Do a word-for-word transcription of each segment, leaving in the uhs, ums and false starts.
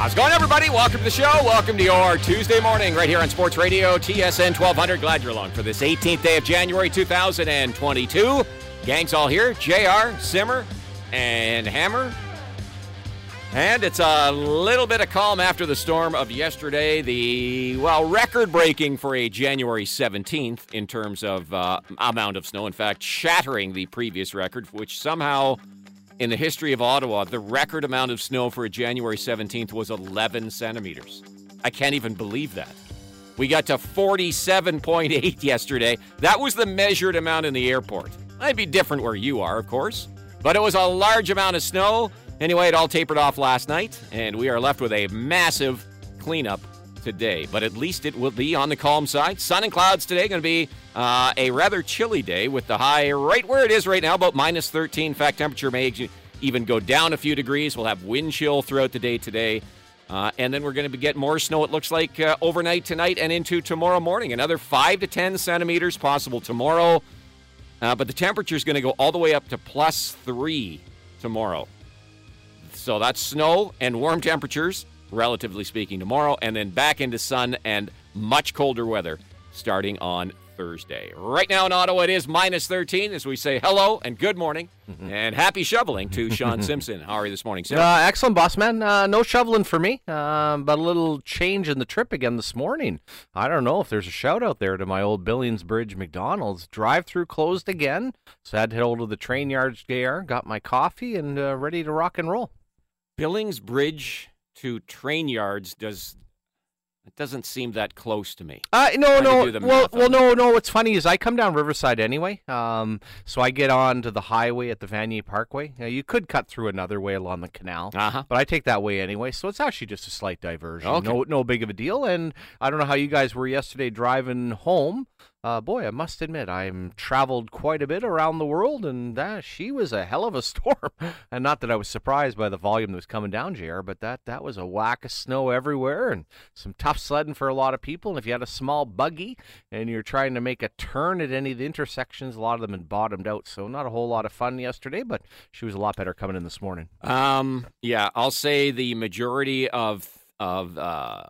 How's it going, everybody? Welcome to the show. Welcome to your Tuesday morning right here on Sports Radio T S N twelve hundred. Glad you're along for this eighteenth day of January two thousand twenty-two. Gang's all here. J R, Simmer, and Hammer. And it's a little bit of calm after the storm of yesterday. The, well, record-breaking for a January seventeenth in terms of uh, amount of snow. In fact, shattering the previous record, which somehow, in the history of Ottawa, the record amount of snow for a January seventeenth was eleven centimeters. I can't even believe that. We got to forty-seven point eight yesterday. That was the measured amount in the airport. Might be different where you are, of course, but it was a large amount of snow. Anyway, it all tapered off last night, and we are left with a massive cleanup today. But at least it will be on the calm side. Sun and clouds today. Going to be uh, a rather chilly day with the high right where it is right now, about minus thirteen. In fact, temperature may even go down a few degrees. We'll have wind chill throughout the day today. Uh, and then we're going to get more snow, it looks like, uh, overnight tonight and into tomorrow morning. Another five to ten centimeters possible tomorrow. Uh, but the temperature is going to go all the way up to plus three tomorrow. So that's snow and warm temperatures, relatively speaking, tomorrow, and then back into sun and much colder weather starting on Thursday. Right now in Ottawa, it is minus thirteen as we say hello and good morning mm-hmm. and happy shoveling to Sean Simpson. How are you this morning, Sam? Uh, excellent, boss man. Uh, no shoveling for me, uh, but a little change in the trip again this morning. I don't know if there's a shout out there to my old Billings Bridge McDonald's. Drive-through closed again, so I had to head over to the train yards there, got my coffee, and uh, ready to rock and roll. Billings Bridge to train yards does it doesn't seem that close to me. Uh, no, no. Well, well, no, no. What's funny is I come down Riverside anyway, um, so I get on to the highway at the Vanier Parkway. Now, you could cut through another way along the canal, uh-huh. but I take that way anyway, so it's actually just a slight diversion. Okay. No, no big of a deal. And I don't know how you guys were yesterday driving home. Uh, boy, I must admit, I've traveled quite a bit around the world, and uh, she was a hell of a storm. And not that I was surprised by the volume that was coming down, J R, but that, that was a whack of snow everywhere and some tough sledding for a lot of people. And if you had a small buggy and you're trying to make a turn at any of the intersections, a lot of them had bottomed out. So not a whole lot of fun yesterday, but she was a lot better coming in this morning. Um, yeah, I'll say the majority of of uh,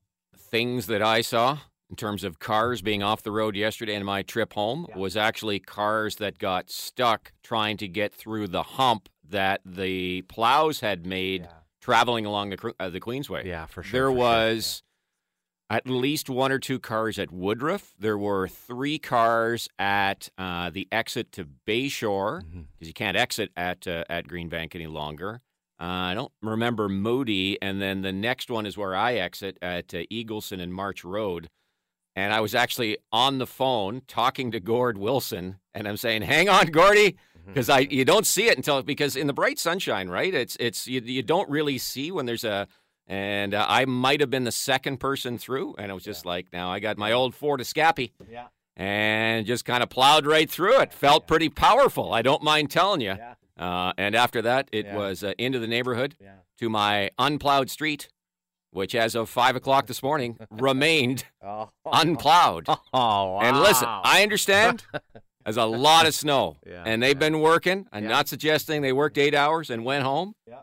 things that I saw in terms of cars being off the road yesterday in my trip home yeah. was actually cars that got stuck trying to get through the hump that the plows had made yeah. traveling along the uh, the Queensway. Yeah, for sure. There for was sure, yeah. at least one or two cars at Woodruff. There were three cars at uh, the exit to Bayshore because mm-hmm. you can't exit at uh, at Greenbank any longer. Uh, I don't remember Moody, and then the next one is where I exit at uh, Eagleson and March Road. And I was actually on the phone talking to Gord Wilson, and I'm saying, "Hang on, Gordy," because I you don't see it until because in the bright sunshine, right? It's it's you, you don't really see when there's a and uh, I might have been the second person through, and it was just yeah. like now I got my old Ford Escape, yeah, and just kind of plowed right through it. Felt yeah. pretty powerful. I don't mind telling you. Yeah. Uh, and after that, it yeah. was uh, into the neighborhood yeah. to my unplowed street, which as of five o'clock this morning remained oh. unplowed. Oh, wow. And listen, I understand there's a lot of snow, yeah, and they've yeah. been working. I'm yeah. not suggesting they worked eight hours and went home. Yeah.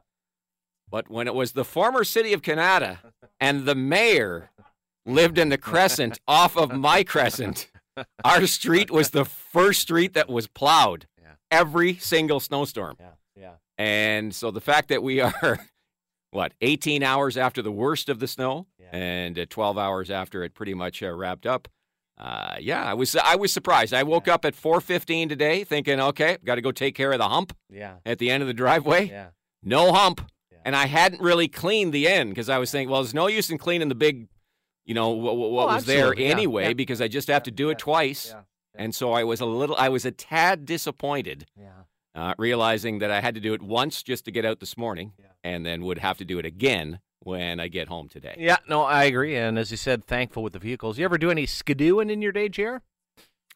But when it was the former city of Canada and the mayor lived in the Crescent off of my Crescent, our street was the first street that was plowed yeah. every single snowstorm. Yeah, yeah. And so the fact that we are... What, eighteen hours after the worst of the snow, yeah. and uh, twelve hours after it pretty much uh, wrapped up. Uh, yeah, I was I was surprised. I woke yeah. up at four fifteen today thinking, okay, got to go take care of the hump yeah. at the end of the driveway. Yeah. No hump. Yeah. And I hadn't really cleaned the end because I was thinking, well, there's no use in cleaning the big, you know, what, what well, was there absolutely. anyway yeah. Yeah. because I just have to do yeah. it twice. Yeah. Yeah. And so I was a little, I was a tad disappointed. Yeah. Uh, realizing that I had to do it once just to get out this morning yeah. and then would have to do it again when I get home today. Yeah, no, I agree. And as you said, thankful with the vehicles. You ever do any skidooing in your day, J R?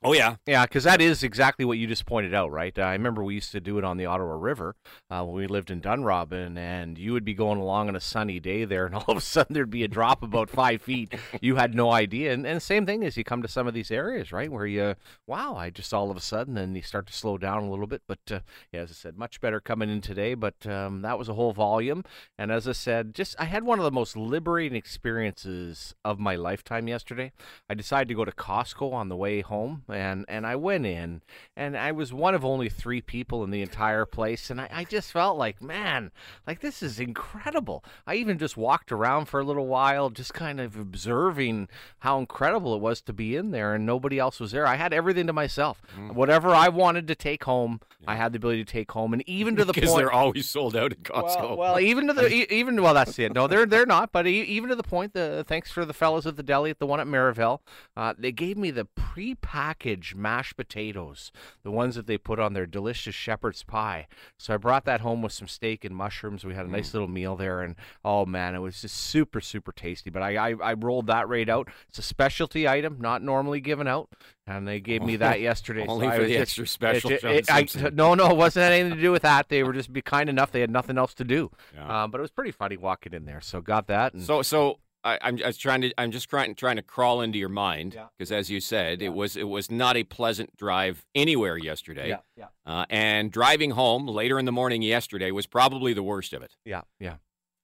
Oh, yeah. Yeah, because that is exactly what you just pointed out, right? Uh, I remember we used to do it on the Ottawa River uh, when we lived in Dunrobin, and you would be going along on a sunny day there, and all of a sudden there'd be a drop about five feet. You had no idea. And, and the same thing is you come to some of these areas, right, where you, wow, I just all of a sudden, and you start to slow down a little bit. But, uh, yeah, as I said, much better coming in today, but um, that was a whole volume. And as I said, just I had one of the most liberating experiences of my lifetime yesterday. I decided to go to Costco on the way home. And, and I went in, and I was one of only three people in the entire place, and I, I just felt like, man, like this is incredible. I even just walked around for a little while, just kind of observing how incredible it was to be in there, and nobody else was there. I had everything to myself. Mm. Whatever I wanted to take home, yeah. I had the ability to take home, and even to the because point... they're always sold out at Costco. Well, well even to the... even Well, that's it. No, they're they're not, but even to the point, the thanks for the fellas at the deli at the one at Maryville, uh, they gave me the pre-packaged mashed potatoes, the ones that they put on their delicious shepherd's pie. So I brought that home with some steak and mushrooms. We had a nice mm. little meal there, and oh man, it was just super, super tasty. But I, I, I rolled that right out. It's a specialty item, not normally given out, and they gave me that yesterday. Only so for I the just, extra special. It, it, it, I, no, no, it wasn't anything to do with that. They were just be kind enough. They had nothing else to do. Yeah. Um, but it was pretty funny walking in there. So got that. And, so, so. I, I'm just trying to. I'm just trying trying to crawl into your mind because, yeah. as you said, yeah. it was it was not a pleasant drive anywhere yesterday. Yeah, yeah. Uh, and driving home later in the morning yesterday was probably the worst of it. Yeah, yeah.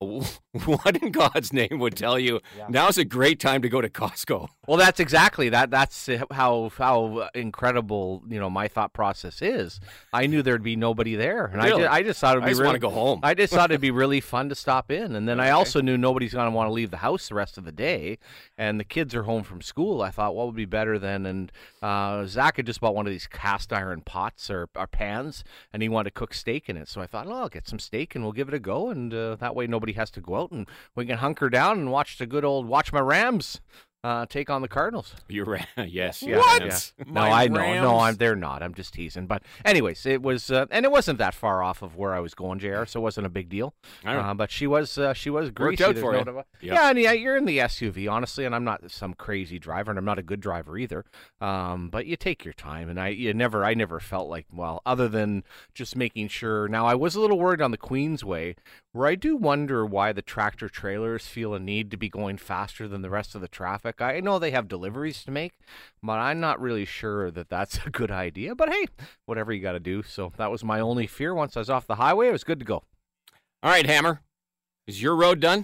What in God's name would tell you yeah. now's a great time to go to Costco? Well, that's exactly that. That's how how incredible you know my thought process is. I knew there'd be nobody there, and really? I, just, I just thought it'd be. I just really, want to go home. I just thought it'd be really fun to stop in, and then okay. I also knew nobody's going to want to leave the house the rest of the day, and the kids are home from school. I thought, what would be better than? And uh, Zach had just bought one of these cast iron pots or, or pans, and he wanted to cook steak in it. So I thought, oh, I'll get some steak and we'll give it a go, and uh, that way nobody has to go out and we can hunker down and watch the good old watch my Rams uh, take on the Cardinals. You ran, yes. Yeah, what? Yeah. No, I know. Rams? No, I'm. They're not. I'm just teasing. But anyways, it was, uh, and it wasn't that far off of where I was going, J R. So it wasn't a big deal. Uh, but she was, uh, she was greasy. Worked out for you. No, yep. Yeah, and yeah, you're in the S U V, honestly, and I'm not some crazy driver, and I'm not a good driver either. Um, but you take your time, and I, you never, I never felt like, well, other than just making sure. Now, I was a little worried on the Queensway, where I do wonder why the tractor trailers feel a need to be going faster than the rest of the traffic. I know they have deliveries to make, but I'm not really sure that that's a good idea. But hey, whatever you got to do. So that was my only fear. Once I was off the highway, it was good to go. All right, Hammer, is your road done?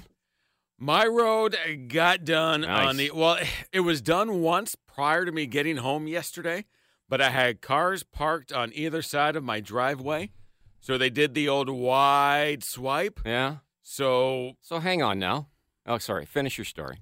My road got done nice. on the, well, it was done once prior to me getting home yesterday, but I had cars parked on either side of my driveway. So they did the old wide swipe. Yeah. So. So hang on now. Oh, sorry. Finish your story.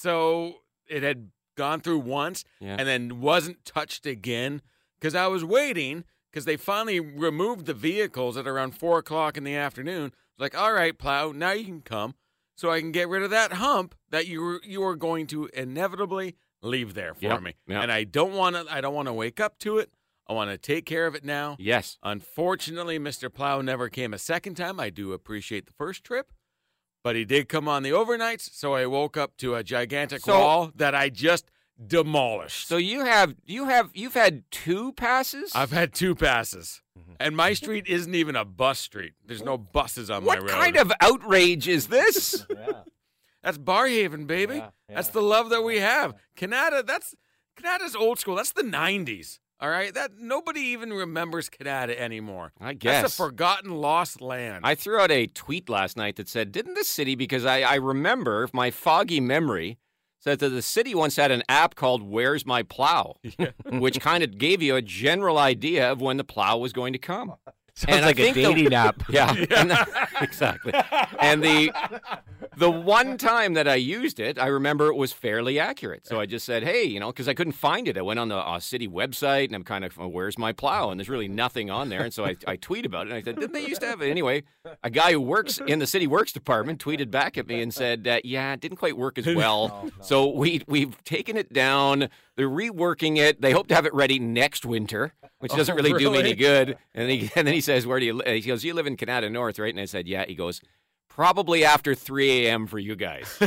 So it had gone through once yeah. and then wasn't touched again because I was waiting because they finally removed the vehicles at around four o'clock in the afternoon. It's like, all right, plow, now you can come so I can get rid of that hump that you were, you are going to inevitably leave there for yep. me. Yep. And I don't want to, I don't want to wake up to it. I want to take care of it now. Yes. Unfortunately, Mister Plow never came a second time. I do appreciate the first trip. But he did come on the overnights, so I woke up to a gigantic so, wall that I just demolished. So you have you have you've had two passes? I've had two passes. Mm-hmm. And my street isn't even a bus street. There's no buses on what my road. What kind of outrage is this? yeah. That's Barrhaven, baby. Yeah, yeah. That's the love that we have. Canada, that's Canada's old school. That's the nineties. All right, that nobody even remembers Canada anymore. I guess that's a forgotten, lost land. I threw out a tweet last night that said, "Didn't the city?" Because I, I remember my foggy memory said that the city once had an app called "Where's My Plow," yeah. which kind of gave you a general idea of when the plow was going to come. Sounds and like a dating the, app. Yeah, yeah. And the, exactly. And the the one time that I used it, I remember it was fairly accurate. So I just said, hey, you know, because I couldn't find it. I went on the uh, city website, and I'm kind of, oh, where's my plow? And there's really nothing on there. And so I, I tweet about it, and I said, didn't they used to have it? Anyway, a guy who works in the city works department tweeted back at me and said, uh, yeah, it didn't quite work as well. Oh, no. So we, we've taken it down. They're reworking it. They hope to have it ready next winter, which doesn't really, oh, really? do me any good. And, he, and then he says, where do you live? He goes, you live in Canada North, right? And I said, yeah. He goes, probably after three a.m. for you guys. Oh,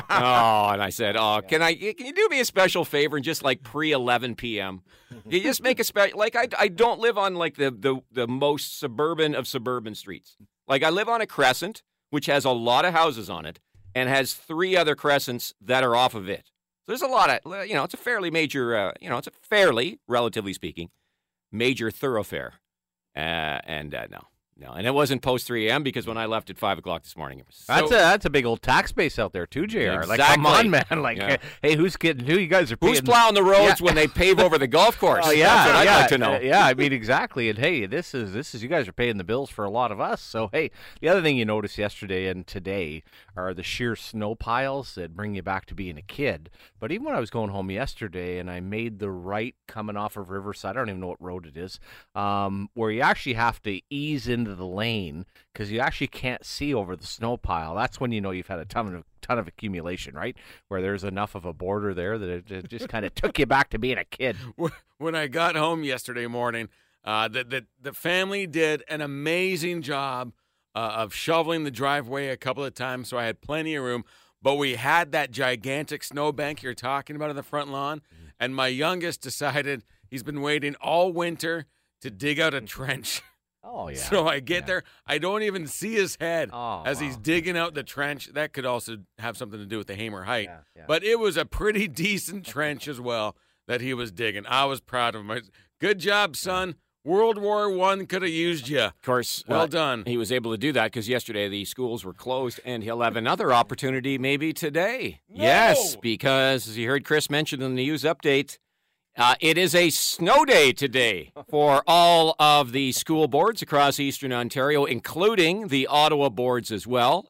and I said, oh, can I? Can you do me a special favor and just like pre eleven p.m.? You just make a special. Like I, I don't live on like the, the the most suburban of suburban streets. Like I live on a crescent, which has a lot of houses on it, and has three other crescents that are off of it. So there's a lot of, you know, it's a fairly major, uh, you know, it's a fairly, relatively speaking, major thoroughfare. Uh, and uh, no. No, and it wasn't post three a.m. because when I left at five o'clock this morning, it was so... That's a that's a big old tax base out there too, J R. Exactly. Like, come on, man. Like, yeah. hey, who's getting who? You guys are paying... Who's plowing the roads yeah. when they pave over the golf course? Oh, yeah, That's what I'd yeah, like to know. Uh, yeah, I mean, exactly. And hey, this is this is you guys are paying the bills for a lot of us. So hey, the other thing you noticed yesterday and today are the sheer snow piles that bring you back to being a kid. But even when I was going home yesterday and I made the right coming off of Riverside, I don't even know what road it is, um, where you actually have to ease into the lane because you actually can't see over the snow pile. That's when you know you've had a ton of ton of accumulation, right? Where there's enough of a border there that it, it just kind of took you back to being a kid. When I got home yesterday morning, uh, the, the the family did an amazing job uh, of shoveling the driveway a couple of times, so I had plenty of room. But we had that gigantic snowbank you're talking about in the front lawn, and my youngest decided he's been waiting all winter to dig out a trench. Oh, yeah. So I get yeah. there. I don't even see his head oh, as wow. he's digging out the trench. That could also have something to do with the Hamer height. Yeah, yeah. But it was a pretty decent trench as well that he was digging. I was proud of him. Good job, son. World War One could have used you. Of course. Well uh, done. He was able to do that because yesterday the schools were closed, and he'll have another opportunity maybe today. No! Yes, because as you heard Chris mention in the news update, Uh, it is a snow day today for all of the school boards across Eastern Ontario, including the Ottawa boards as well.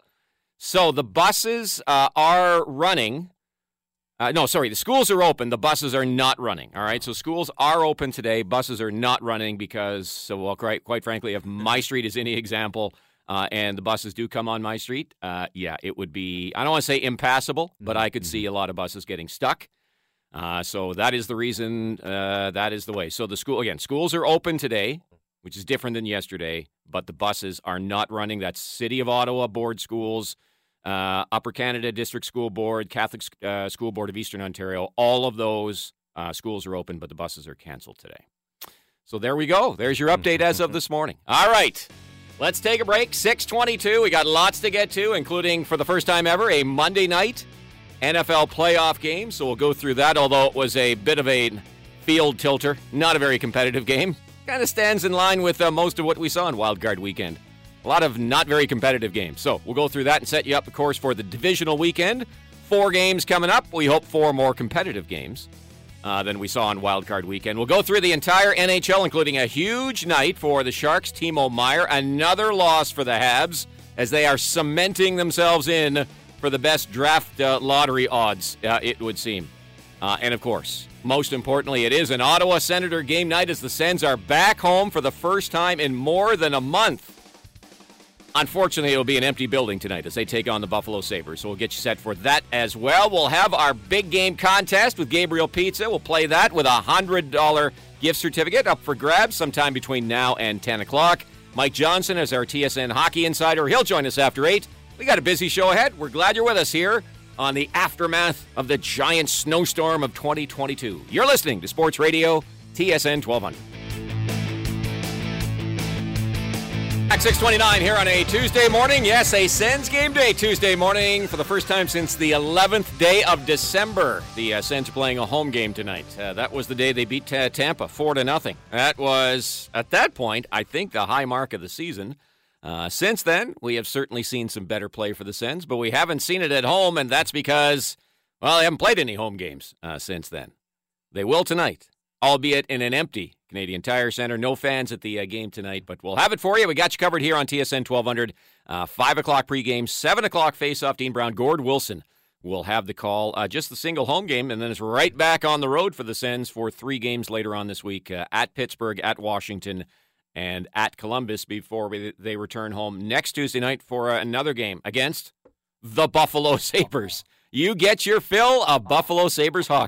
So the buses uh, are running. Uh, no, sorry, the schools are open. The buses are not running. All right, so schools are open today. Buses are not running because, so well, quite, quite frankly, if my street is any example uh, and the buses do come on my street, uh, yeah, it would be, I don't want to say impassable, but I could see a lot of buses getting stuck. Uh, so that is the reason, uh, that is the way. So the school, again, schools are open today, which is different than yesterday, but the buses are not running. That's City of Ottawa board schools, uh, Upper Canada District School Board, Catholic uh, School Board of Eastern Ontario. All of those uh, schools are open, but the buses are canceled today. So there we go. There's your update as of this morning. All right. Let's take a break. six twenty-two. We got lots to get to, including, for the first time ever, a Monday night N F L playoff game, so we'll go through that, although it was a bit of a field tilter, not a very competitive game. Kind of stands in line with uh, most of what we saw in Wild Card Weekend. A lot of not very competitive games. So we'll go through that and set you up, of course, for the divisional weekend. Four games coming up. We hope four more competitive games uh, than we saw on Wild Card Weekend. We'll go through the entire N H L, including a huge night for the Sharks. Timo Meier, another loss for the Habs as they are cementing themselves in for the best draft uh, lottery odds, uh, it would seem. Uh, and, of course, most importantly, it is an Ottawa Senator game night as the Sens are back home for the first time in more than a month. Unfortunately, it'll be an empty building tonight as they take on the Buffalo Sabres, so we'll get you set for that as well. We'll have our big game contest with Gabriel Pizza. We'll play that with a one hundred dollars gift certificate up for grabs sometime between now and ten o'clock. Mike Johnson is our T S N Hockey Insider. He'll join us after eight. We got a busy show ahead. We're glad you're with us here on the aftermath of the giant snowstorm of twenty twenty-two. You're listening to Sports Radio T S N twelve hundred. At six twenty-nine here on a Tuesday morning. Yes, a Sens game day Tuesday morning for the first time since the eleventh day of December. The uh, Sens are playing a home game tonight. Uh, that was the day they beat uh, Tampa four to nothing. That was, at that point, I think the high mark of the season. Uh, since then, we have certainly seen some better play for the Sens, but we haven't seen it at home, and that's because, well, they haven't played any home games uh, since then. They will tonight, albeit in an empty Canadian Tire Center. No fans at the uh, game tonight, but we'll have it for you. We got you covered here on T S N twelve hundred. Uh, five o'clock pregame, seven o'clock face-off. Dean Brown, Gord Wilson will have the call. Uh, just the single home game, and then it's right back on the road for the Sens for three games later on this week uh, at Pittsburgh, at Washington, and at Columbus before we, they return home next Tuesday night for uh, another game against the Buffalo Sabres. You get your fill of Buffalo Sabres hockey.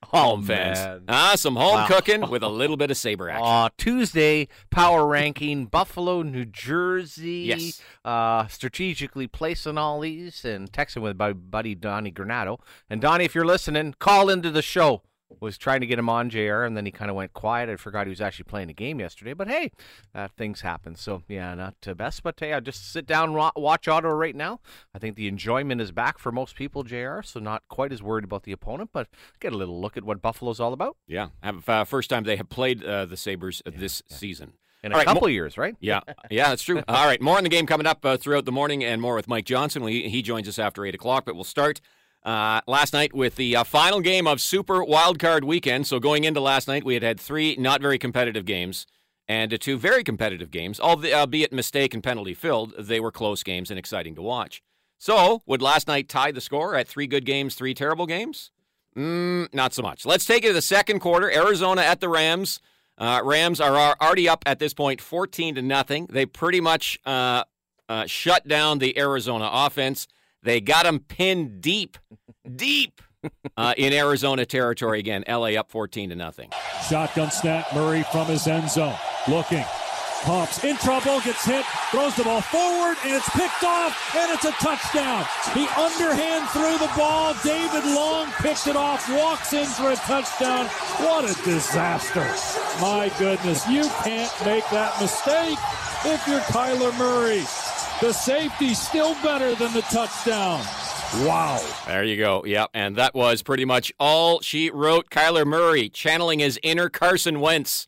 home fans. Man. Ah, some home Wow. cooking with a little bit of Sabre action. Uh, Tuesday, power ranking, Buffalo, New Jersey. Yes. Uh, strategically placing all these and texting with my buddy Donnie Granado. And Donnie, if you're listening, call into the show. Was trying to get him on, J R, and then he kind of went quiet. I forgot he was actually playing a game yesterday. But hey, uh, things happen. So, yeah, not uh, best. But hey, I just sit down and wa- watch Ottawa right now. I think the enjoyment is back for most people, J R, so not quite as worried about the opponent, but get a little look at what Buffalo's all about. Yeah, have, uh, first time they have played uh, the Sabres uh, this yeah. season. In all a right, couple mo- years, right? Yeah, yeah, that's true. All right, more on the game coming up uh, throughout the morning and more with Mike Johnson. We, he joins us after eight o'clock, but we'll start Uh, last night with the uh, final game of Super Wildcard Weekend. So going into last night, we had had three not very competitive games and uh, two very competitive games, albeit mistake and penalty filled. They were close games and exciting to watch. So would last night tie the score at three good games, three terrible games? Mm, not so much. Let's take it to the second quarter. Arizona at the Rams. Uh, Rams are already up at this point fourteen to nothing. They pretty much uh, uh, shut down the Arizona offense. They got them pinned deep, deep uh, in Arizona territory again. L A up fourteen to nothing. Shotgun snap, Murray from his end zone. Looking, pumps, in trouble, gets hit, throws the ball forward, and it's picked off, and it's a touchdown. He underhand threw the ball. David Long picked it off, walks in for a touchdown. What a disaster. My goodness, you can't make that mistake if you're Kyler Murray. The safety's still better than the touchdown. Wow. There you go. Yep. And that was pretty much all she wrote. Kyler Murray channeling his inner Carson Wentz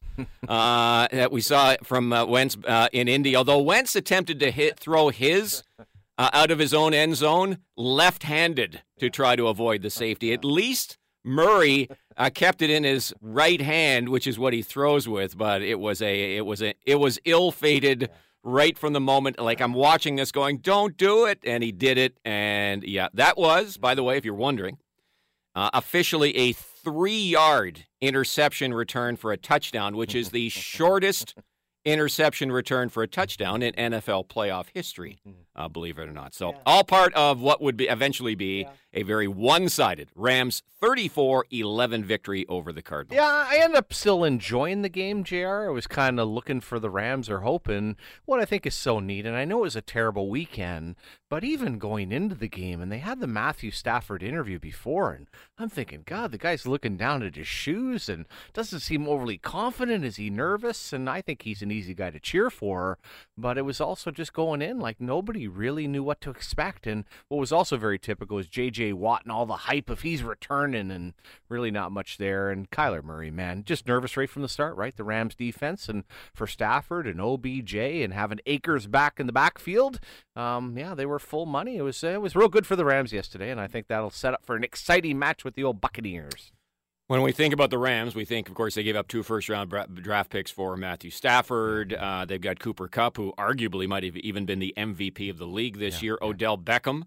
uh, that we saw from uh, Wentz uh, in Indy. Although Wentz attempted to hit throw his uh, out of his own end zone left-handed to try to avoid the safety. At least Murray uh, kept it in his right hand, which is what he throws with. But it was a it was a it was ill-fated. Right from the moment, like I'm watching this going, don't do it. And he did it. And yeah, that was, by the way, if you're wondering, uh, officially a three-yard interception return for a touchdown, which is the shortest interception return for a touchdown in N F L playoff history, uh, believe it or not. So yeah. all part of what would be eventually be yeah. a very one-sided Rams thirty-four eleven victory over the Cardinals. Yeah, I ended up still enjoying the game, J R. I was kind of looking for the Rams or hoping. What I think is so neat, and I know it was a terrible weekend, but even going into the game, and they had the Matthew Stafford interview before, and I'm thinking, God, the guy's looking down at his shoes and doesn't seem overly confident. Is he nervous? And I think he's an easy guy to cheer for, but it was also just going in like nobody really knew what to expect. And what was also very typical is J J Watt and all the hype of he's returning and really not much there. And Kyler Murray, man, just nervous right from the start, right? The Rams defense and for Stafford and O B J and having Akers back in the backfield. Um, yeah, they were full money. It was, uh, it was real good for the Rams yesterday, and I think that'll set up for an exciting match with the old Buccaneers. When we think about the Rams, we think, of course, they gave up two first-round draft picks for Matthew Stafford. Uh, they've got Cooper Kupp, who arguably might have even been the M V P of the league this yeah, year. Yeah. Odell Beckham.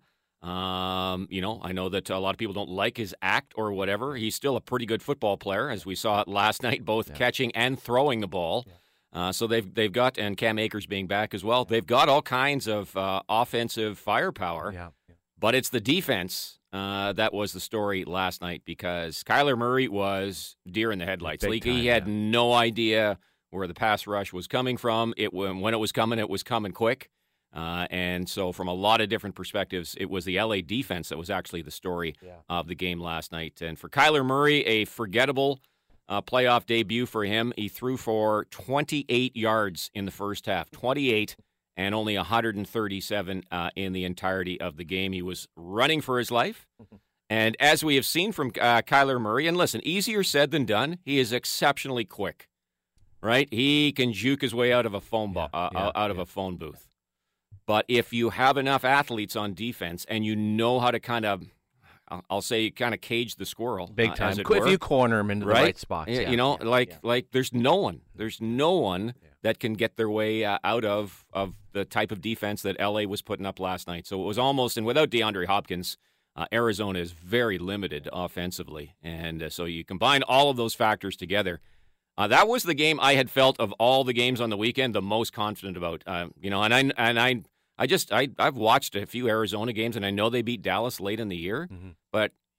Um, you know, I know that a lot of people don't like his act or whatever. He's still a pretty good football player, as we saw last night, both yeah. catching and throwing the ball. Yeah. Uh, so they've they've got, and Cam Akers being back as well, they've got all kinds of uh, offensive firepower. Yeah. Yeah. But it's the defense. Uh, that was the story last night because Kyler Murray was deer in the headlights. Like he had yeah. no idea where the pass rush was coming from. It when it was coming, it was coming quick. Uh, and so from a lot of different perspectives, it was the L A defense that was actually the story yeah. of the game last night. And for Kyler Murray, a forgettable uh, playoff debut for him. He threw for twenty-eight yards in the first half, twenty-eight and only one hundred thirty-seven uh, in the entirety of the game. He was running for his life. And as we have seen from uh, Kyler Murray, and listen, easier said than done, he is exceptionally quick, right? He can juke his way out of a phone bo- uh, yeah, out of yeah. a phone booth. But if you have enough athletes on defense and you know how to kind of, I'll say, kind of cage the squirrel, big time. Uh, if were, you corner him into right? the right spots, yeah, yeah, you know, yeah, like yeah. like there's no one, there's no one yeah. that can get their way uh, out of of the type of defense that L A was putting up last night. So it was almost, and without DeAndre Hopkins, uh, Arizona is very limited offensively, and uh, so you combine all of those factors together. Uh, that was the game I had felt of all the games on the weekend the most confident about. Uh, you know, and I and I. I just I I've watched a few Arizona games and I know they beat Dallas late in the year, mm-hmm. but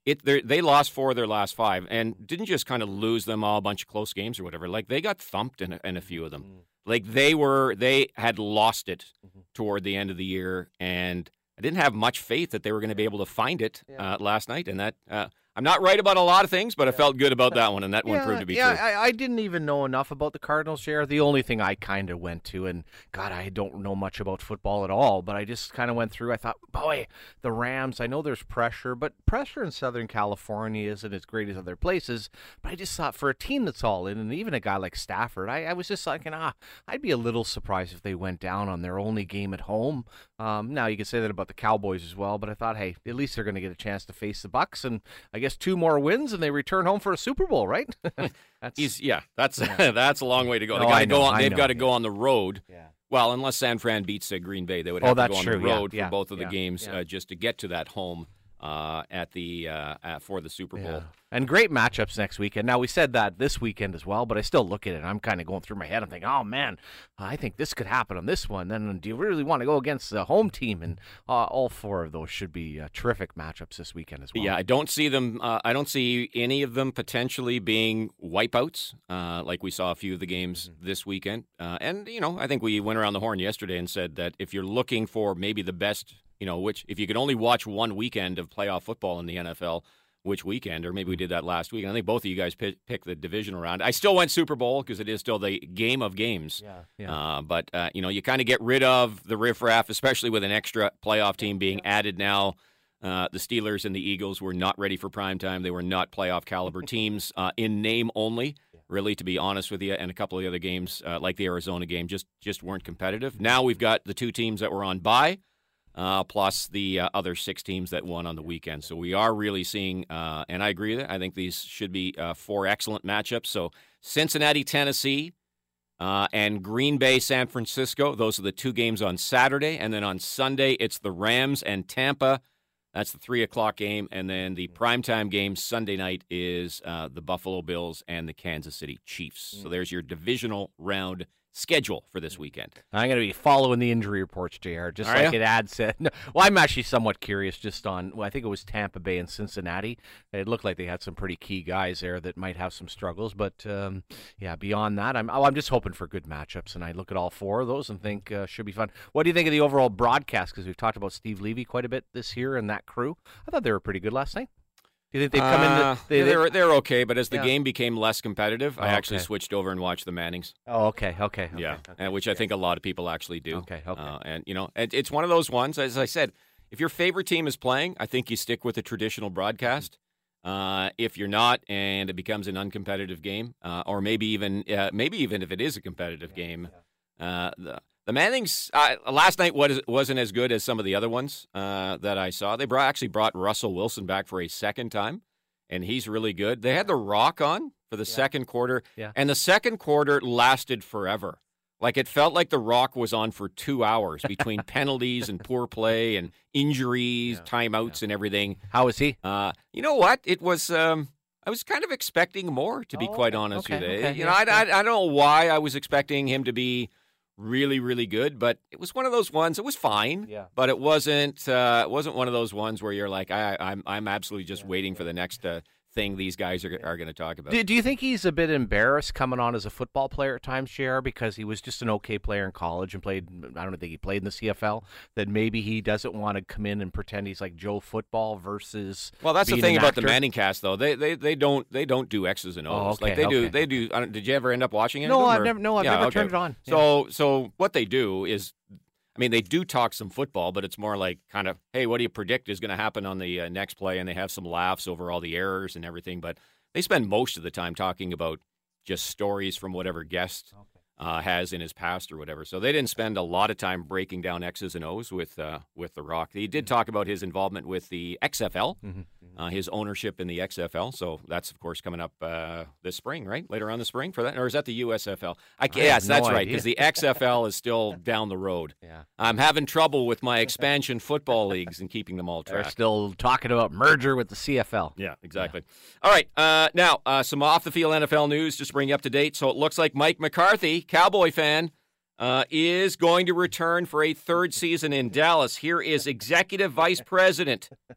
it they lost four of their last five and didn't just kind of lose them all a bunch of close games or whatever. Like, they got thumped in a, in a few of them. Mm-hmm. Like, they were they had lost it mm-hmm. toward the end of the year, and I didn't have much faith that they were going to be able to find it yeah. uh, last night. And that uh, I'm not right about a lot of things, but yeah. I felt good about that one, and that yeah, one proved to be yeah, true. Yeah, I, I didn't even know enough about the Cardinals, share. The only thing I kind of went to, and God, I don't know much about football at all, but I just kind of went through. I thought, boy, the Rams, I know there's pressure, but pressure in Southern California isn't as great as other places. But I just thought for a team that's all in, and even a guy like Stafford, I, I was just thinking, ah, I'd be a little surprised if they went down on their only game at home. Um, now, you could say that about the Cowboys as well, but I thought, hey, at least they're going to get a chance to face the Bucs, and I guess two more wins and they return home for a Super Bowl, right? that's, He's, yeah, that's yeah. that's a long way to go. No, they gotta know, go on, they've know, got to yeah. go on the road. Yeah. Well, unless San Fran beats uh, Green Bay, they would oh, have to that's go on true. the road yeah, for both of yeah, the games yeah. uh, just to get to that home uh, at the uh, at, for the Super Bowl. Yeah. And great matchups next weekend. Now, we said that this weekend as well, but I still look at it, and I'm kind of going through my head. I'm thinking, oh, man, I think this could happen on this one. Then do you really want to go against the home team? And uh, all four of those should be uh, terrific matchups this weekend as well. Yeah, I don't see them. Uh, I don't see any of them potentially being wipeouts, uh, like we saw a few of the games mm-hmm. this weekend. Uh, and, you know, I think we went around the horn yesterday and said that if you're looking for maybe the best, you know, which if you could only watch one weekend of playoff football in the N F L, which weekend, or maybe we did that last week. I think both of you guys picked pick the divisional round. I still went Super Bowl because it is still the game of games. Yeah, yeah. Uh, but, uh, you know, you kind of get rid of the riffraff, especially with an extra playoff team being added now. Uh, the Steelers and the Eagles were not ready for prime time. They were not playoff caliber teams uh, in name only, really, to be honest with you. And a couple of the other games, uh, like the Arizona game, just, just weren't competitive. Now we've got the two teams that were on bye. Uh, plus the uh, other six teams that won on the weekend. So we are really seeing, uh, and I agree with it, I think these should be uh, four excellent matchups. So Cincinnati, Tennessee, uh, and Green Bay, San Francisco. Those are the two games on Saturday. And then on Sunday, it's the Rams and Tampa. That's the three o'clock game. And then the primetime game Sunday night is uh, the Buffalo Bills and the Kansas City Chiefs. So there's your divisional round schedule for this weekend. I'm going to be following the injury reports, J R, just Are like you? it ad said. No, well, I'm actually somewhat curious just on, well, I think it was Tampa Bay and Cincinnati. It looked like they had some pretty key guys there that might have some struggles. But, um, yeah, beyond that, I'm oh, I'm just hoping for good matchups. And I look at all four of those and think uh, should be fun. What do you think of the overall broadcast? Because we've talked about Steve Levy quite a bit this year and that crew. I thought they were pretty good last night. Do you think they've come uh, in? The, they, yeah, they're they're okay, but as the yeah. game became less competitive, oh, I actually okay. switched over and watched the Mannings. Oh, okay, okay, okay yeah, okay, and which I think a lot of people actually do. Okay, okay. Uh, and you know, it, it's one of those ones. As I said, if your favorite team is playing, I think you stick with the traditional broadcast. Uh, if you're not, and it becomes an uncompetitive game, uh, or maybe even uh, maybe even if it is a competitive yeah, game, yeah. Uh, the the Mannings uh, last night was, wasn't as good as some of the other ones uh, that I saw. They brought, actually brought Russell Wilson back for a second time. And he's really good. They had The Rock on for the yeah. second quarter, yeah. and the second quarter lasted forever. Like, it felt like The Rock was on for two hours between penalties and poor play and injuries, yeah. timeouts, yeah. and everything. How was he? Uh, you know what? It was. Um, I was kind of expecting more, to be oh, quite okay. honest okay, with you. Okay, you yeah, know, I, yeah. I, I don't know why I was expecting him to be really, really good, but it was one of those ones. It was fine, yeah. but it wasn't. Uh, it wasn't one of those ones where you're like, I, I'm, I'm absolutely just yeah, waiting yeah. for the next. Uh, thing these guys are, are going to talk about. Do, do you think he's a bit embarrassed coming on as a football player at times, J R, because he was just an okay player in college and played, I don't think he played in the C F L, that maybe he doesn't want to come in and pretend he's like Joe Football versus Well, that's the being thing an about actor? the Manning cast, though. They they they don't they don't do X's and O's. Oh, okay, like they do okay. they do. I don't, did you ever end up watching it? No, I've never. No, I've yeah, never okay. turned it on. So so what they do is, I mean, they do talk some football, but it's more like kind of, hey, what do you predict is going to happen on the uh, next play? And they have some laughs over all the errors and everything. But they spend most of the time talking about just stories from whatever guest Okay. uh, has in his past or whatever. So they didn't spend a lot of time breaking down X's and O's with uh, with The Rock. He did talk about his involvement with the X F L, Mm-hmm. uh, his ownership in the X F L. So that's, of course, coming up uh, this spring, right? Later on this spring for that? Or is that the U S F L? I, I yes, have no that's right, idea. because the X F L is still down the road. Yeah. I'm having trouble with my expansion football leagues and keeping them all They're track. still talking about merger with the C F L. Yeah, exactly. Yeah. All right, uh, now, uh, some off-the-field N F L news just to bring you up to date. So it looks like Mike McCarthy, Cowboy fan, uh, is going to return for a third season in Dallas. Here is Executive Vice President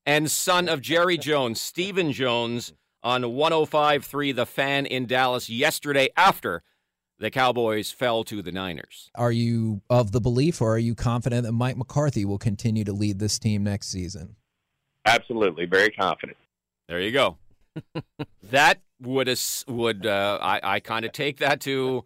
and son of Jerry Jones, Stephen Jones, on one oh five point three The Fan in Dallas yesterday after the Cowboys fell to the Niners. Are you of the belief, or are you confident that Mike McCarthy will continue to lead this team next season? Absolutely, very confident. There you go. That would would uh, I, I kind of take that to,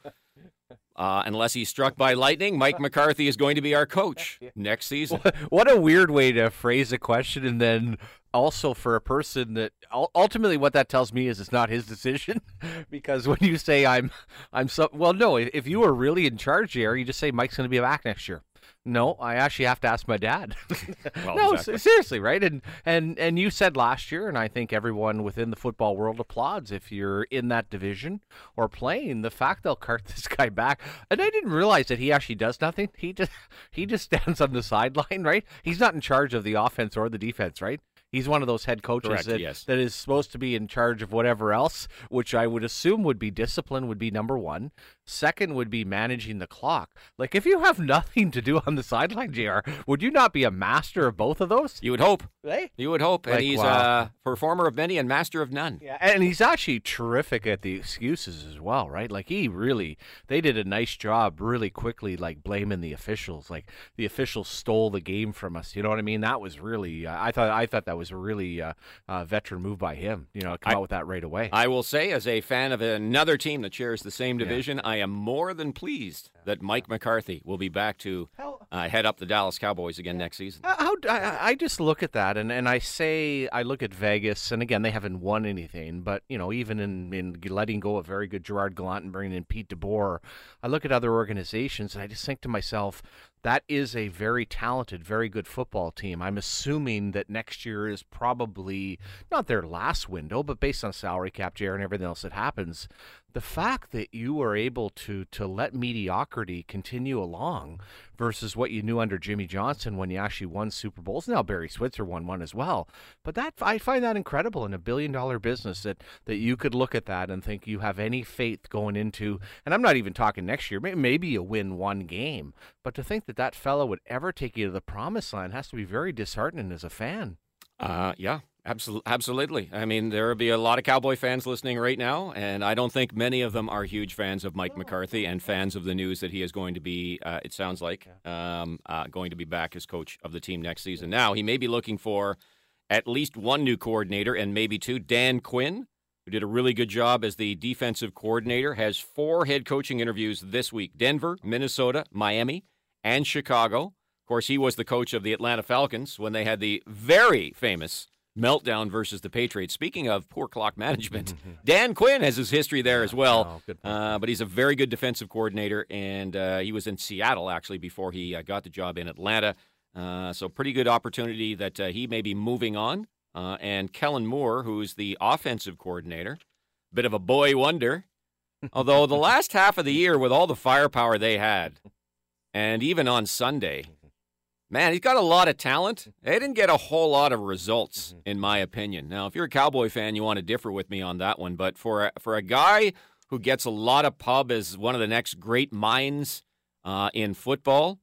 uh, unless he's struck by lightning, Mike McCarthy is going to be our coach next season. What a weird way to phrase a question, and then also for a person that ultimately what that tells me is it's not his decision. Because when you say I'm, I'm so well, no, if you were really in charge here, you just say Mike's going to be back next year. No, I actually have to ask my dad. Well, no, exactly. seriously, right? And and and you said last year, and I think everyone within the football world applauds if you're in that division or playing, the fact they'll cart this guy back. And I didn't realize that he actually does nothing. He just he just stands on the sideline, right? He's not in charge of the offense or the defense, right? He's one of those head coaches Correct, that, yes. that is supposed to be in charge of whatever else, which I would assume would be discipline would be number one. Second would be managing the clock. Like, if you have nothing to do on the sideline, J R, would you not be a master of both of those? You would hope. Hey? You would hope. And Like, he's wow. a performer of many and master of none. Yeah, and he's actually terrific at the excuses as well, right? Like, he really, they did a nice job really quickly, like, blaming the officials. Like, the officials stole the game from us. You know what I mean? That was really, uh, I thought I thought that was a really uh, uh, veteran move by him, you know, come I, out with that right away. I will say, as a fan of another team that shares the same division, yeah. I am more than pleased that Mike McCarthy will be back to uh, head up the Dallas Cowboys again next season. How, I, I just look at that, and, and I say, I look at Vegas, and again, they haven't won anything, but, you know, even in, in letting go of very good Gerard Gallant and bringing in Pete DeBoer, I look at other organizations, and I just think to myself, that is a very talented, very good football team. I'm assuming that next year is probably not their last window, but based on salary cap, J R, and everything else that happens, the fact that you were able to to let mediocrity continue along versus what you knew under Jimmy Johnson when you actually won Super Bowls. Now Barry Switzer won one as well. But that I find that incredible in a billion-dollar business that, that you could look at that and think you have any faith going into, and I'm not even talking next year, maybe you win one game, but to think that that fellow would ever take you to the promised land has to be very disheartening as a fan. Uh, yeah. Absolutely. Absolutely. I mean, there will be a lot of Cowboy fans listening right now, and I don't think many of them are huge fans of Mike McCarthy and fans of the news that he is going to be, uh, it sounds like, um, uh, going to be back as coach of the team next season. Now, he may be looking for at least one new coordinator and maybe two. Dan Quinn, who did a really good job as the defensive coordinator, has four head coaching interviews this week. Denver, Minnesota, Miami, and Chicago. Of course, he was the coach of the Atlanta Falcons when they had the very famous meltdown versus the Patriots. Speaking of poor clock management, Dan Quinn has his history there as well, oh, uh, but he's a very good defensive coordinator, and uh, he was in Seattle, actually, before he uh, got the job in Atlanta. Uh, so pretty good opportunity that uh, he may be moving on. Uh, and Kellen Moore, who's the offensive coordinator, bit of a boy wonder, although the last half of the year with all the firepower they had, and even on Sunday, man, he's got a lot of talent. They didn't get a whole lot of results, in my opinion. Now, if you're a Cowboy fan, you want to differ with me on that one. But for a, for a guy who gets a lot of pub as one of the next great minds uh, in football,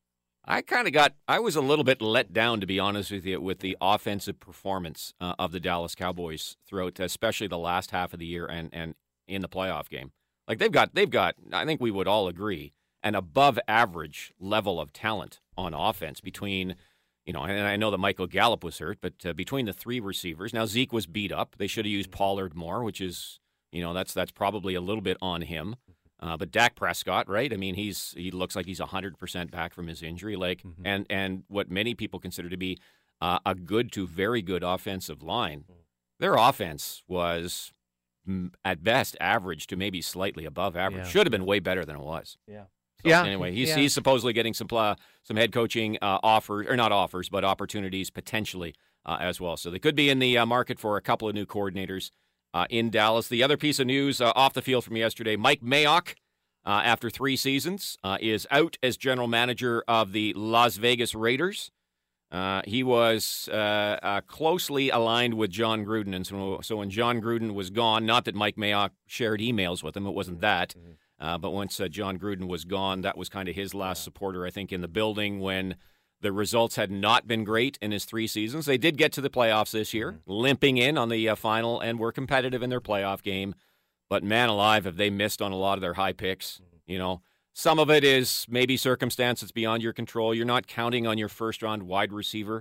I kind of got – I was a little bit let down, to be honest with you, with the offensive performance uh, of the Dallas Cowboys throughout, especially the last half of the year and, and in the playoff game. Like, they've got – they've got, I think we would all agree, an above-average level of talent on offense between, you know, and I know that Michael Gallup was hurt, but uh, between the three receivers. Now, Zeke was beat up. They should have used Pollard more, which is, you know, that's that's probably a little bit on him. Uh, but Dak Prescott, right? I mean, he's he looks like he's one hundred percent back from his injury. Like, mm-hmm. and, and what many people consider to be uh, a good to very good offensive line. Their offense was, mm, at best, average to maybe slightly above average. Yeah. Should have been way better than it was. Yeah. So yeah. Anyway, he's yeah. he's supposedly getting some pl- some head coaching uh, offers, or not offers, but opportunities potentially uh, as well. So they could be in the uh, market for a couple of new coordinators uh, in Dallas. The other piece of news uh, off the field from yesterday: Mike Mayock, uh, after three seasons, uh, is out as general manager of the Las Vegas Raiders. Uh, he was uh, uh, closely aligned with John Gruden, and so, so when John Gruden was gone, not that Mike Mayock shared emails with him, it wasn't that. Mm-hmm. Uh, but once uh, John Gruden was gone, that was kind of his last supporter, I think, in the building when the results had not been great in his three seasons. They did get to the playoffs this year, mm-hmm. limping in on the uh, final, and were competitive in their playoff game. But man alive, have they missed on a lot of their high picks. Mm-hmm. You know, some of it is maybe circumstance that's beyond your control. You're not counting on your first-round wide receiver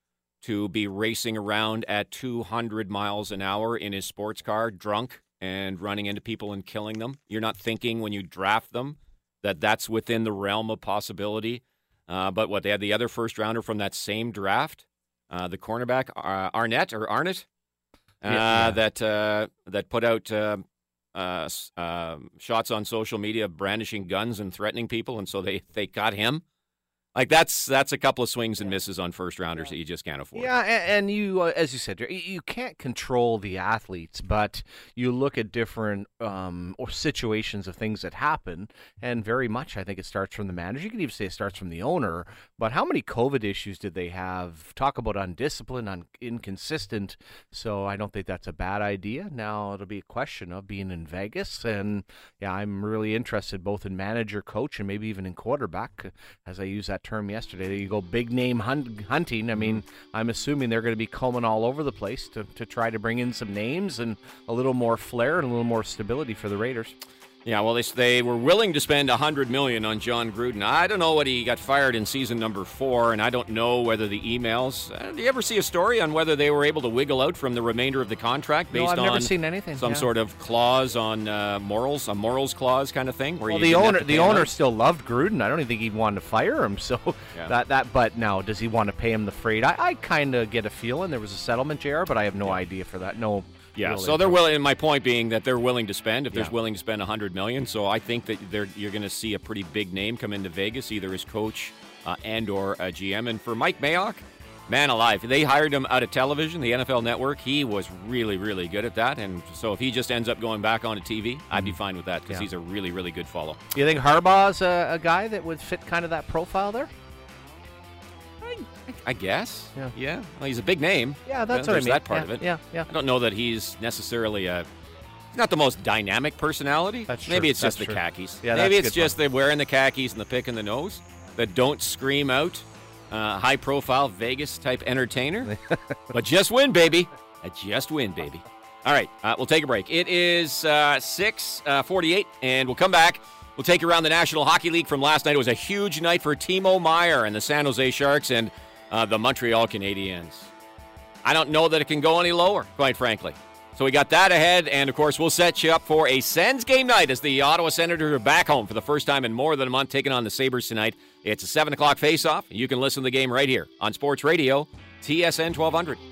to be racing around at two hundred miles an hour in his sports car, drunk, and running into people and killing them. You're not thinking when you draft them that that's within the realm of possibility. Uh, but what, they had the other first-rounder from that same draft, uh, the cornerback, uh, Arnett, or Arnett, uh, yeah, yeah. that uh, that put out uh, uh, uh, shots on social media brandishing guns and threatening people, and so they, they got him. Like, that's that's a couple of swings and misses on first-rounders yeah. that you just can't afford. Yeah, and, and you, uh, as you said, you can't control the athletes, but you look at different um, or situations of things that happen, and very much I think it starts from the manager. You could even say it starts from the owner, but how many COVID issues did they have? Talk about undisciplined, un- inconsistent, so I don't think that's a bad idea. Now it'll be a question of being in Vegas, and yeah, I'm really interested both in manager, coach, and maybe even in quarterback, as I use that term yesterday. There you go, big name hunt, hunting. I mean, I'm assuming they're going to be combing all over the place to, to try to bring in some names and a little more flair and a little more stability for the Raiders. Yeah, well, they they were willing to spend one hundred million dollars on John Gruden. I don't know what he got fired in season number four, and I don't know whether the emails. Uh, do you ever see a story on whether they were able to wiggle out from the remainder of the contract based no, I've on never seen anything. some yeah. sort of clause on uh, morals, a morals clause kind of thing? Where well, you the owner the owner out? still loved Gruden. I don't even think he wanted to fire him. So yeah. that that. But now, does he want to pay him the freight? I, I kind of get a feeling there was a settlement, J R, but I have no yeah. idea for that. No. Yeah, so they're willing. And my point being that they're willing to spend. If yeah. there's willing to spend one hundred million dollars, so I think that they're, you're going to see a pretty big name come into Vegas, either as coach uh, and or a G M. And for Mike Mayock, man alive, they hired him out of television, the N F L Network. He was really, really good at that. And so if he just ends up going back onto T V, mm-hmm. I'd be fine with that because yeah. he's a really, really good follow. You think Harbaugh's a, a guy that would fit kind of that profile there? I guess. Yeah. Yeah. Well, he's a big name. Yeah, that's well, what I mean. that part yeah, of it. Yeah, yeah. I don't know that he's necessarily a. He's not the most dynamic personality. That's Maybe true. it's that's just true. the khakis. Yeah, Maybe that's it's just they're wearing the khakis and the pick in the nose that don't scream out uh, high-profile Vegas-type entertainer. But just win, baby. Uh, just win, baby. All right, uh, we'll take a break. It is uh, six forty-eight, and we'll come back. We'll take you around the National Hockey League from last night. It was a huge night for Timo Meier and the San Jose Sharks and uh, the Montreal Canadiens. I don't know that it can go any lower, quite frankly. So we got that ahead, and, of course, we'll set you up for a Sens game night as the Ottawa Senators are back home for the first time in more than a month, taking on the Sabres tonight. It's a seven o'clock face-off. You can listen to the game right here on Sports Radio, T S N twelve hundred.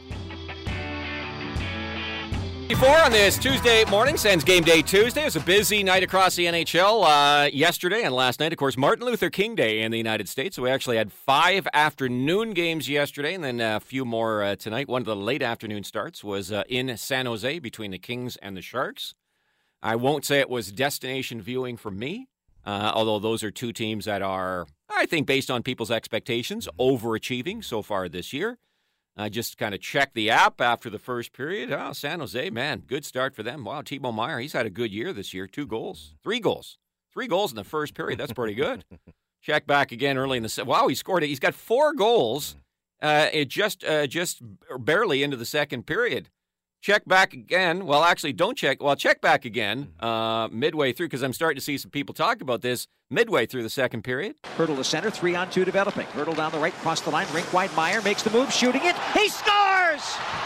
Before on this Tuesday morning, Sens Game Day Tuesday. It was a busy night across the N H L uh, yesterday and last night. Of course, Martin Luther King Day in the United States. So we actually had five afternoon games yesterday and then a few more uh, tonight. One of the late afternoon starts was uh, in San Jose between the Kings and the Sharks. I won't say it was destination viewing for me, uh, although those are two teams that are, I think, based on people's expectations, overachieving so far this year. I just kind of checked the app after the first period. Oh, San Jose, man, good start for them. Wow, Timo Meier, he's had a good year this year. Two goals. Three goals. Three goals in the first period. That's pretty good. Check back again early in the se- Wow, he scored it. He's got four goals uh, it just uh, just barely into the second period. Check back again. Well, actually, don't check. Well, check back again uh, midway through because I'm starting to see some people talk about this midway through the second period. Hurdle to center, three on two developing. Hurdle down the right, cross the line, rink wide. Meier makes the move, shooting it. He scores!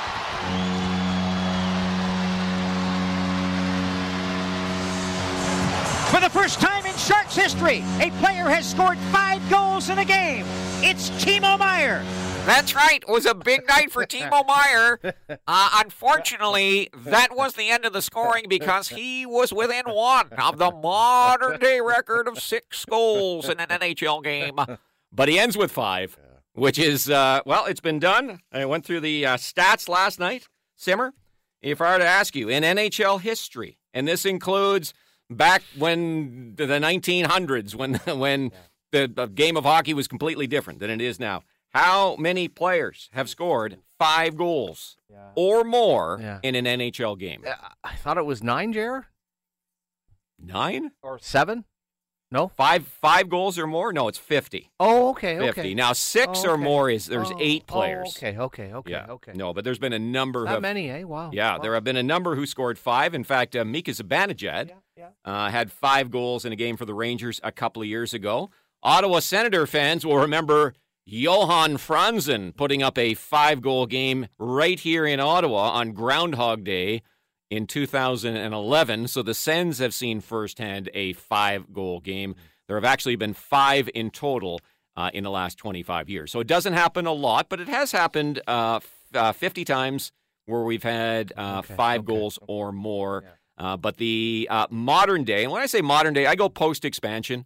For the first time in Sharks history, a player has scored five goals in a game. It's Timo Meier. That's right. It was a big night for Timo Meier. Uh, unfortunately, that was the end of the scoring because he was within one of the modern-day record of six goals in an N H L game. But he ends with five, which is, uh, well, it's been done. I went through the uh, stats last night. Simmer, if I were to ask you, in N H L history, and this includes back when the nineteen hundreds, when, when the, the game of hockey was completely different than it is now, how many players have scored five goals yeah. or more yeah. in an N H L game? I thought it was nine, Jared. Nine? Or seven? No? Five five goals or more? No, it's fifty. Oh, okay, okay. fifty. Now, six Oh, or okay. more is there's Oh, eight oh, players. okay, okay, okay, Yeah. okay. No, but there's been a number Not of many, eh? Wow. Yeah, wow. there have been a number who scored five. In fact, uh, Mika Zibanejad Yeah, yeah. uh, had five goals in a game for the Rangers a couple of years ago. Ottawa Senator fans will remember Johan Franzen putting up a five-goal game right here in Ottawa on Groundhog Day in two thousand eleven. So the Sens have seen firsthand a five-goal game. There have actually been five in total uh, in the last twenty-five years. So it doesn't happen a lot, but it has happened uh, f- uh, fifty times where we've had uh, Okay, five okay, goals okay. or more. Yeah. Uh, but the uh, modern day, and when I say modern day, I go post-expansion.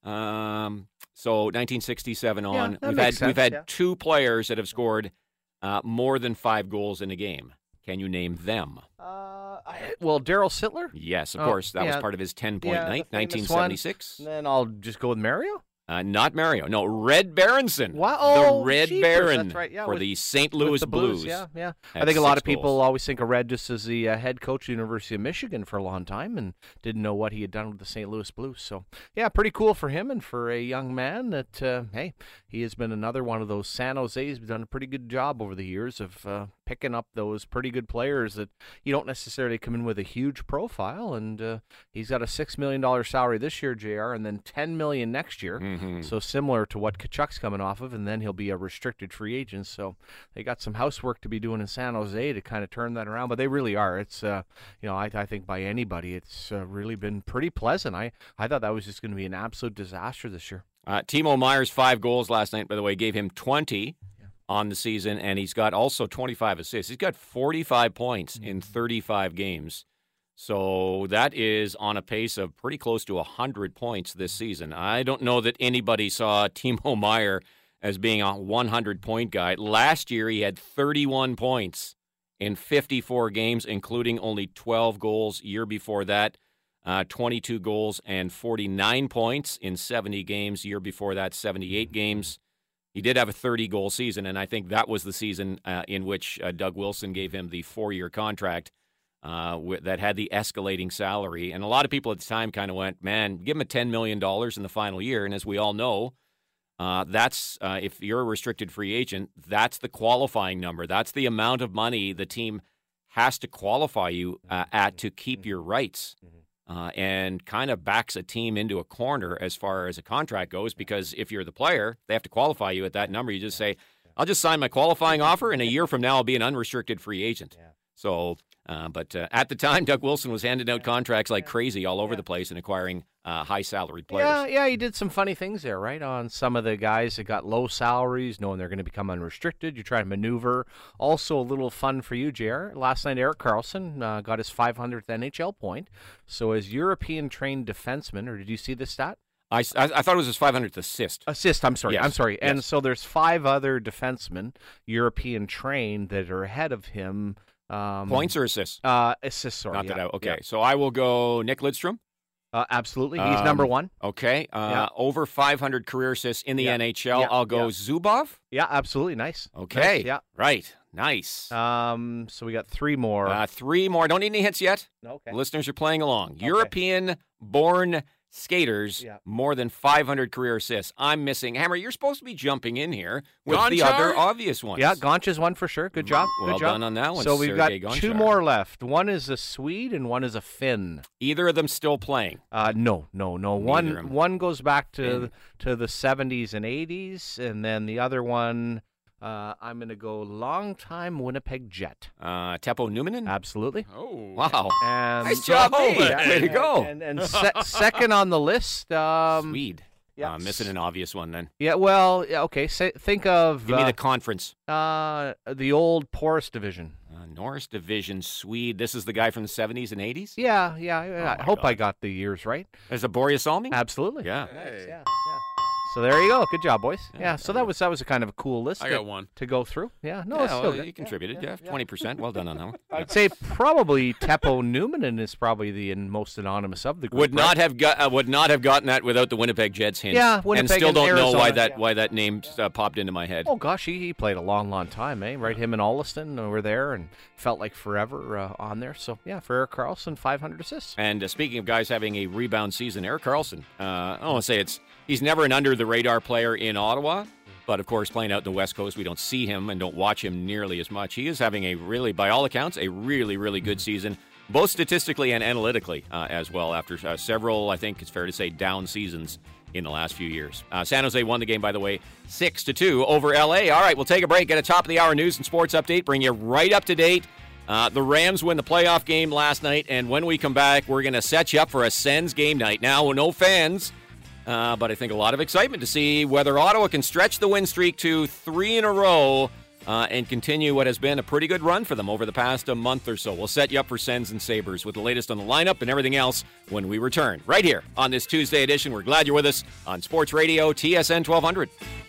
Um, so nineteen sixty-seven on, Yeah, that we've makes had we've sense, had yeah. two players that have scored uh, more than five goals in a game. Can you name them? Uh, I, well, Daryl Sittler? Yes, of Oh, course. That was yeah. part of his ten-point Yeah, the night, famous nineteen one. seventy-six. And then I'll just go with Mario? Uh, not Mario. No, Red Berenson. Wow. Oh, the Red jeepers, Baron that's right, yeah, for with- the Saint With Louis the Blues. Yeah, yeah. I Had think a lot six of people goals. always think of Red just as the uh, head coach of the University of Michigan for a long time and didn't know what he had done with the Saint Louis Blues. So, yeah, pretty cool for him and for a young man that, uh, hey, he has been another one of those San Jose's done a pretty good job over the years of uh, picking up those pretty good players that you don't necessarily come in with a huge profile. And uh, he's got a six million dollars salary this year, J R, and then ten million dollars next year. Mhm. So similar to what Kachuk's coming off of, and then he'll be a restricted free agent. So they got some housework to be doing in San Jose to kind of turn that around. But they really are. It's, uh, you know, I, I think by anybody, it's uh, really been pretty pleasant. I, I thought that was just going to be an absolute disaster this year. Uh, Timo Meyer's five goals last night, by the way, gave him twenty on the season, and he's got also twenty-five assists. He's got forty-five points in thirty-five games. So that is on a pace of pretty close to one hundred points this season. I don't know that anybody saw Timo Meyer as being a one hundred-point guy. Last year, he had thirty-one points in fifty-four games, including only twelve goals. Year before that, uh, twenty-two goals and forty-nine points in seventy games. Year before that, seventy-eight games. He did have a thirty-goal season, and I think that was the season uh, in which uh, Doug Wilson gave him the four-year contract uh, w- that had the escalating salary. And a lot of people at the time kind of went, man, give him a ten million dollars in the final year. And as we all know, uh, that's uh, if you're a restricted free agent, that's the qualifying number. That's the amount of money the team has to qualify you uh, at to keep your rights. Uh, and kind of backs a team into a corner as far as a contract goes, because if you're the player, they have to qualify you at that number. You just say, I'll just sign my qualifying offer, and a year from now I'll be an unrestricted free agent. So, uh, but uh, at the time, Doug Wilson was handing out contracts like crazy all over the place and acquiring uh, high-salaried players. Yeah, yeah, he did some funny things there, right? On some of the guys that got low salaries, knowing they're going to become unrestricted. You try to maneuver. Also, a little fun for you, J R. Last night, Erik Karlsson uh, got his five hundredth N H L point. So, as European-trained defenseman, or did you see this stat? I, I, I thought it was his five hundredth assist. Assist, I'm sorry, Yes, I'm sorry. And yes. so there's five other defensemen, European-trained, that are ahead of him. Um, Points or assists? Uh, assists, sorry. Not yeah, that I, okay. yeah. So I will go Nick Lidstrom. Uh, absolutely. He's Um, number one. Okay. Uh, Yeah. Over five hundred career assists in the Yeah. N H L. Yeah. I'll go Yeah. Zubov. Yeah, absolutely. Nice. Okay. Nice, yeah. Right. Nice. Um, so we got three more. Uh, three more. Don't need any hits yet. okay. Listeners are playing along. European-born skaters, Yeah. more than five hundred career assists. I'm missing. Hammer, you're supposed to be jumping in here with the Gonchar? other obvious ones. Yeah, Gonch is one for sure. Good job. Good Well job. done on that one, So we've Sergei got Gonchar. two more left. One is a Swede and one is a Finn. Either of them still playing. Uh, no, no, no. Neither One of 'em. one goes back to Finn. to the seventies and eighties, and then the other one, uh, I'm going to go long time Winnipeg Jet. Uh, Teppo Numminen? Absolutely. Oh, Wow. And Nice job, Bravo, Pete. man. Way to go. And, and, and se- second on the list. Um, Swede. yeah. Uh, missing an obvious one then. Yeah. Well. Yeah, okay. Say, think of Give me uh, the conference. uh, the old Porus division. Uh, Norris Division, Swede. This is the guy from the seventies and eighties? Yeah. Yeah. yeah. Oh I my hope I God. got the years right. There's a Boreas Salming? Absolutely. Yeah. Nice, Hey. yeah, yeah. So there you go. Good job, boys. Yeah, yeah so that was that was a kind of a cool list. I to, got one. To go through. Yeah, no, yeah, it's still well, good. You contributed, yeah, yeah, twenty percent. Well done on that one. I'd say probably Teppo Numminen is probably the most anonymous of the group. Would not right? have got uh, would not have gotten that without the Winnipeg Jets hint. Yeah, Winnipeg and still and don't Arizona, know why that yeah. why that name uh, popped into my head. Oh gosh, he, he played a long, long time, eh? Right, him and Olliston were there and felt like forever uh, on there. So yeah, for Erik Karlsson, five hundred assists. And uh, speaking of guys having a rebound season, Erik Karlsson. Uh, I don't want to say it's he's never an under the radar player in Ottawa. But, of course, playing out in the West Coast, we don't see him and don't watch him nearly as much. He is having a really, by all accounts, a really, really good season, both statistically and analytically uh, as well, after uh, several, I think it's fair to say, down seasons in the last few years. Uh, San Jose won the game, by the way, six to two over L A. All right, we'll take a break, get a top-of-the-hour news and sports update, bring you right up to date. Uh, the Rams win the playoff game last night, and when we come back, we're going to set you up for a Sens game night. Now, no fans. Uh, but I think a lot of excitement to see whether Ottawa can stretch the win streak to three in a row uh, and continue what has been a pretty good run for them over the past a month or so. We'll set you up for Sens and Sabres with the latest on the lineup and everything else when we return. Right here on this Tuesday edition. We're glad you're with us on Sports Radio T S N twelve hundred.